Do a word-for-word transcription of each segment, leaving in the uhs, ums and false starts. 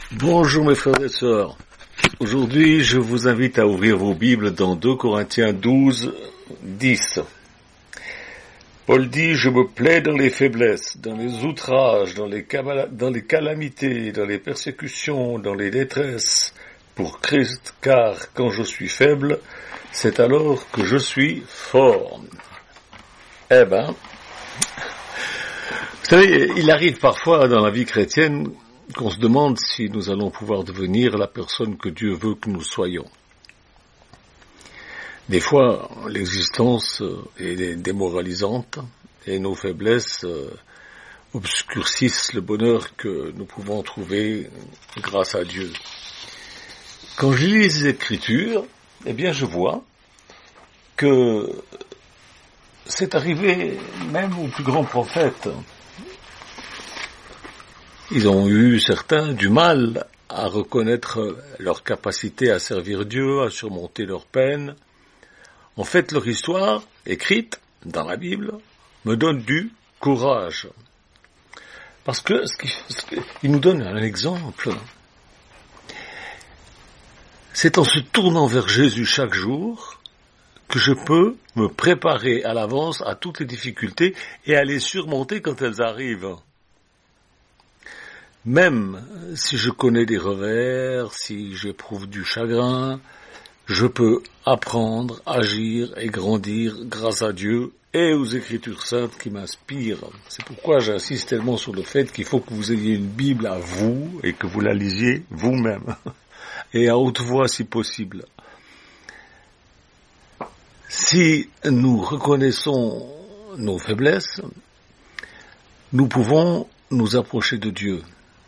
Bonjour mes frères et sœurs. Aujourd'hui, je vous invite à ouvrir vos Bibles dans deux Corinthiens douze, dix. Paul dit, je me plais dans les faiblesses, dans les outrages, dans les, cam- dans les calamités, dans les persécutions, dans les détresses, pour Christ, car quand je suis faible, c'est alors que je suis fort. Eh ben, vous savez, il arrive parfois dans la vie chrétienne qu'on se demande si nous allons pouvoir devenir la personne que Dieu veut que nous soyons. Des fois, l'existence est démoralisante et nos faiblesses obscurcissent le bonheur que nous pouvons trouver grâce à Dieu. Quand je lis les Écritures, eh bien je vois que c'est arrivé même aux plus grands prophètes. Ils ont eu, certains, du mal à reconnaître leur capacité à servir Dieu, à surmonter leurs peines. En fait, leur histoire, écrite dans la Bible, me donne du courage. Parce que, ce qui, ce qui, il nous donne un exemple. C'est en se tournant vers Jésus chaque jour que je peux me préparer à l'avance à toutes les difficultés et à les surmonter quand elles arrivent. Même si je connais des revers, si j'éprouve du chagrin, je peux apprendre, agir et grandir grâce à Dieu et aux Écritures saintes qui m'inspirent. C'est pourquoi j'insiste tellement sur le fait qu'il faut que vous ayez une Bible à vous et que vous la lisiez vous-même, et à haute voix si possible. Si nous reconnaissons nos faiblesses, nous pouvons nous approcher de Dieu.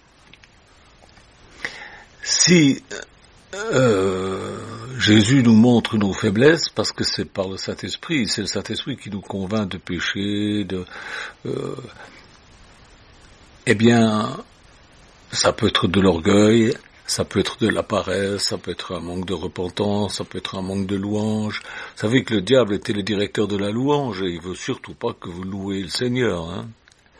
Si euh, Jésus nous montre nos faiblesses, parce que c'est par le Saint-Esprit, c'est le Saint-Esprit qui nous convainc de pécher, de, euh, eh bien, ça peut être de l'orgueil, ça peut être de la paresse, ça peut être un manque de repentance, ça peut être un manque de louange. Vous savez que le diable était le directeur de la louange et il veut surtout pas que vous louez le Seigneur, hein.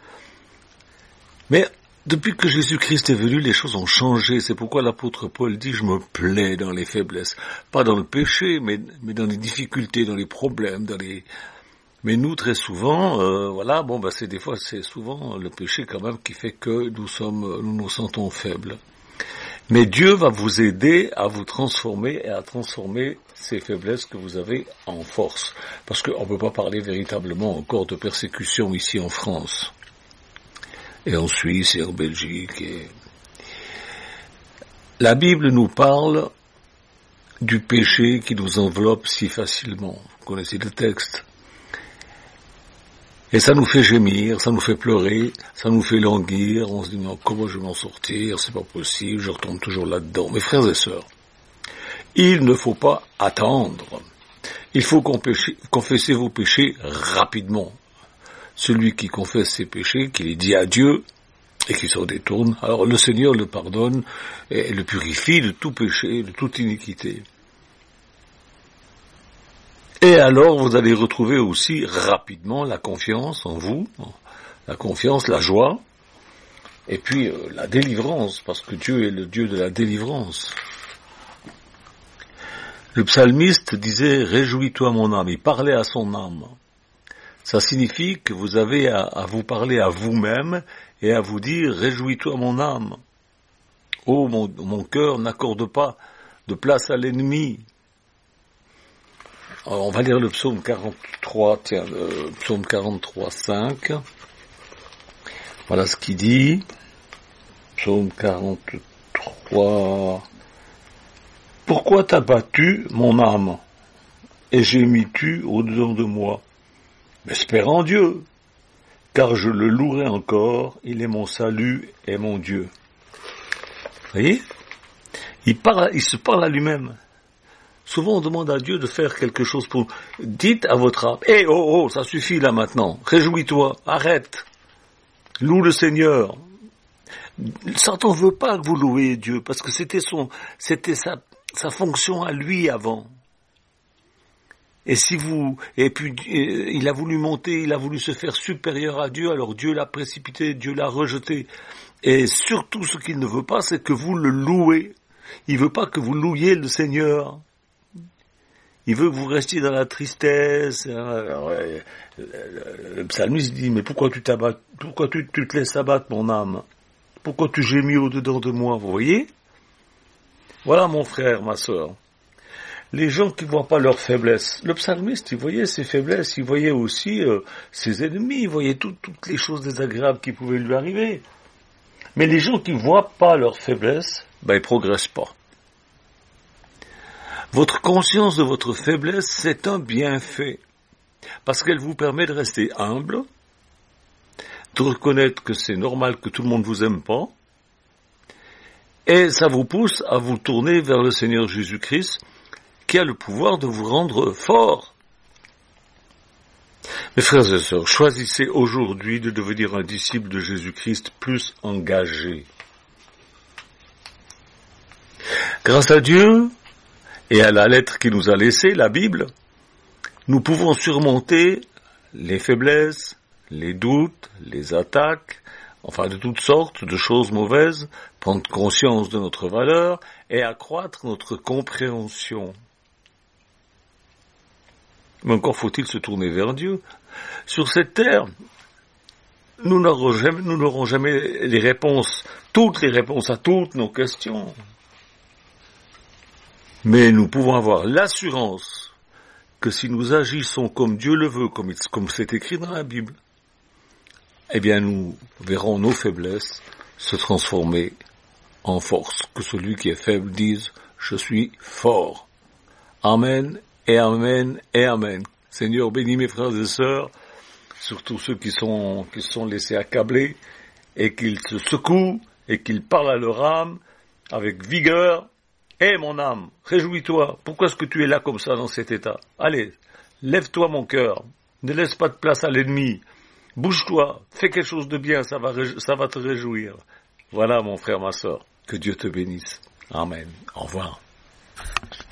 Mais depuis que Jésus-Christ est venu, les choses ont changé. C'est pourquoi l'apôtre Paul dit « je me plais dans les faiblesses ». Pas dans le péché, mais, mais dans les difficultés, dans les problèmes, dans les... Mais nous, très souvent, euh, voilà, bon, ben, c'est des fois, c'est souvent le péché quand même qui fait que nous sommes, nous nous sentons faibles. Mais Dieu va vous aider à vous transformer et à transformer ces faiblesses que vous avez en force. Parce qu'on ne peut pas parler véritablement encore de persécution ici en France. Et en Suisse et en Belgique. Et... La Bible nous parle du péché qui nous enveloppe si facilement. Vous connaissez le texte. Et ça nous fait gémir, ça nous fait pleurer, ça nous fait languir. On se dit, mais comment je vais m'en sortir? C'est pas possible, je retombe toujours là-dedans. Mes frères et sœurs, il ne faut pas attendre. Il faut confesser vos péchés rapidement. Celui qui confesse ses péchés, qui les dit à Dieu et qui s'en détourne, alors le Seigneur le pardonne et le purifie de tout péché, de toute iniquité. Et alors vous allez retrouver aussi rapidement la confiance en vous, la confiance, la joie, et puis euh, la délivrance, parce que Dieu est le Dieu de la délivrance. Le psalmiste disait « Réjouis-toi mon âme », il parlait à son âme. Ça signifie que vous avez à, à vous parler à vous-même et à vous dire « Réjouis-toi mon âme ». Oh, mon, mon cœur, n'accorde pas de place à l'ennemi. Alors, on va lire le psaume quarante-trois, tiens, le psaume quarante-trois, cinq. Voilà ce qu'il dit. Psaume quarante-trois. « Pourquoi t'as battu mon âme et gémis-tu au-dedans de moi ? Espère en Dieu, car je le louerai encore, il est mon salut et mon Dieu. » Vous voyez ? Il, parle, il se parle à lui-même. Souvent on demande à Dieu de faire quelque chose pour nous. Dites à votre âme, hé, hey, oh, oh, ça suffit là maintenant, réjouis-toi, arrête, loue le Seigneur. Satan ne veut pas que vous louiez Dieu, parce que c'était son, c'était sa, sa fonction à lui avant. Et si vous, et puis, il a voulu monter, il a voulu se faire supérieur à Dieu, alors Dieu l'a précipité, Dieu l'a rejeté. Et surtout, ce qu'il ne veut pas, c'est que vous le louez. Il veut pas que vous louiez le Seigneur. Il veut que vous restiez dans la tristesse. Alors, le psalmiste dit, mais pourquoi tu t'abattes, pourquoi tu, tu te laisses abattre, mon âme? Pourquoi tu gémis au-dedans de moi? Vous voyez? Voilà, mon frère, ma sœur. Les gens qui voient pas leurs faiblesses. Le psalmiste, il voyait ses faiblesses, il voyait aussi euh, ses ennemis, il voyait tout, toutes les choses désagréables qui pouvaient lui arriver. Mais les gens qui voient pas leurs faiblesses, ben ils progressent pas. Votre conscience de votre faiblesse, c'est un bienfait, parce qu'elle vous permet de rester humble, de reconnaître que c'est normal que tout le monde vous aime pas, et ça vous pousse à vous tourner vers le Seigneur Jésus-Christ, qui a le pouvoir de vous rendre fort. Mes frères et sœurs, choisissez aujourd'hui de devenir un disciple de Jésus-Christ plus engagé. Grâce à Dieu et à la lettre qu'il nous a laissée, la Bible, nous pouvons surmonter les faiblesses, les doutes, les attaques, enfin de toutes sortes de choses mauvaises, prendre conscience de notre valeur et accroître notre compréhension. Mais encore faut-il se tourner vers Dieu. Sur cette terre, nous n'aurons jamais, nous n'aurons jamais les réponses, toutes les réponses à toutes nos questions. Mais nous pouvons avoir l'assurance que si nous agissons comme Dieu le veut, comme, comme c'est écrit dans la Bible, eh bien nous verrons nos faiblesses se transformer en force. Que celui qui est faible dise « Je suis fort ». Amen. Et amen, et amen. Seigneur, bénis mes frères et sœurs, surtout ceux qui sont, qui se sont laissés accabler, et qu'ils se secouent, et qu'ils parlent à leur âme, avec vigueur. Hé, mon âme, réjouis-toi. Pourquoi est-ce que tu es là comme ça, dans cet état? Allez, lève-toi, mon cœur. Ne laisse pas de place à l'ennemi. Bouge-toi. Fais quelque chose de bien, ça va, ça va te réjouir. Voilà, mon frère, ma sœur. Que Dieu te bénisse. Amen. Au revoir.